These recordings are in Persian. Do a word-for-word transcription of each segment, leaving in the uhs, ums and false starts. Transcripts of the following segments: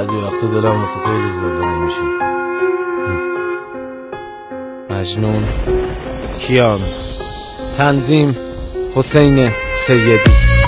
بعضی وقتا دلم واسه خیلی زنگ میشه. مجنون کیان، تنظیم حسین سیدی.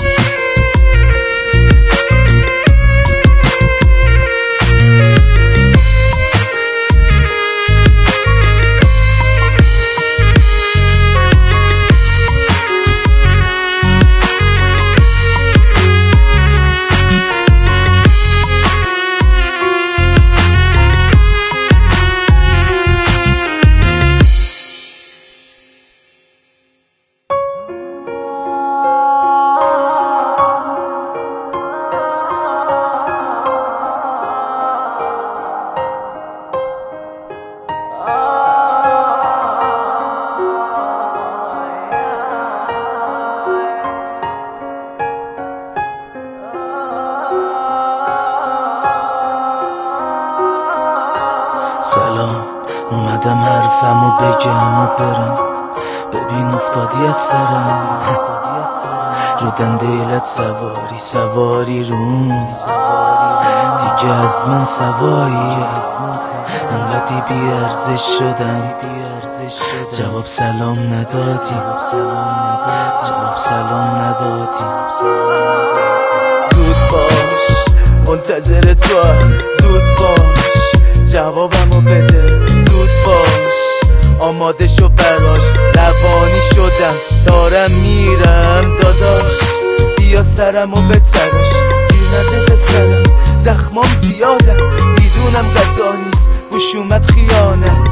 سلام، اومدم حرفمو بگم و برم. ببین افتادی از سرم، رو دندیلت سواری سواری روم. دیگه از من سوایی، انقدی بیارزش شدم. جواب سلام ندادی، جواب سلام ندادی. زود باش، منتظر تو، زود باش جوابمو بده. زود باش، آماده شو براش. روانی شدم، دارم میرم داداش. بیا سرمو بتراش، گیر نده به سرم. زخمام زیادم، میدونم غذا نیست. گوش اومد خیانت،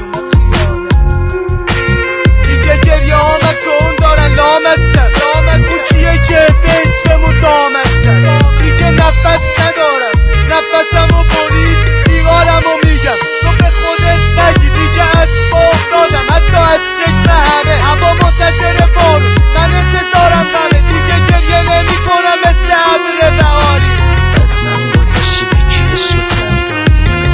دیگه گریه آمدون دارن لامستن. اون کیه که به عشقمو دامستن. دیگه نفس ندارم، نفسمو برید. سیگارمو میگم تو به خودت بگی. دیگه از فوق دادم، حتی از چشم همه. هوا منتظر بارون، من انتظارم غمه. دیگه گریه نمی کنم مثل ابر بهاری. از من گذشتی به کی عشق سر دادی.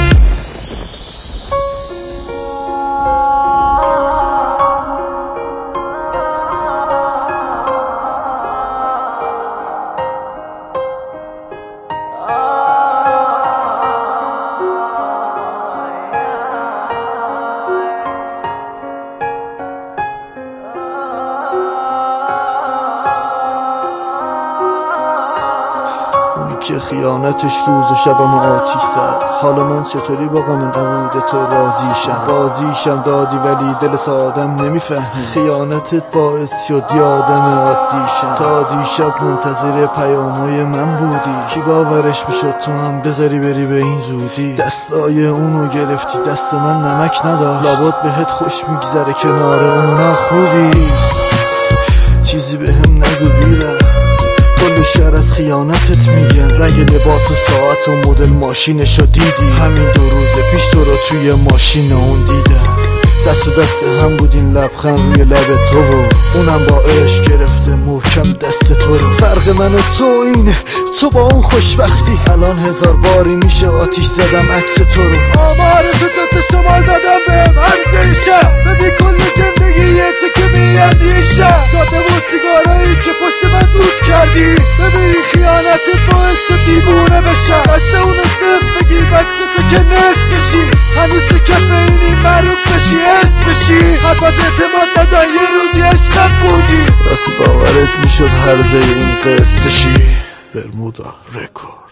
که خیانتش روز و شبمو آتیش زد. حالا من چطوری با غم قبول تو راضیشم راضیشم دادی ولی دل سادم نمیفهمی. خیانتت باعث شد یادم عادیشم. تا دیشب منتظر پیامای من بودی. کی باورش میشد تو هم بذاری بری به این زودی. دستای اونو گرفتی، دست من نمک نداشت. لابد بهت خوش میگذره کنار اونا خودی. چیزی به هم نگو بیرم، کل شهر از خیانتت میگن. رنگ لباس و ساعت و مدل ماشینشو دیدی. همین دو روز پیش تو رو توی ماشین اون دیدم. دست و دست هم بودین، لبخند روی لب تو و اونم با عشق گرفته محکم دست تو رو. فرق من و تو اینه، تو با اون خوشبختی. الان هزار باری میشه آتیش زدم عکس تو رو. آمار تو تا شمال دادم بهم ارزشم. ببین کل زندگیت که میارزیشم. داده و سیگارایی که پشت من دود کردی. ببین خیانتت باعث شد دیوونه بشم. دست اونو صرف بگیر بکس تو که نصف بشی. هنوز تو کف اینی معروف بشی اسمشی. حد باز اعتماد نزن، یه روزی عشقم بودی. راستی باورت میشد هر زی این قصه شی. برمودا رکورد.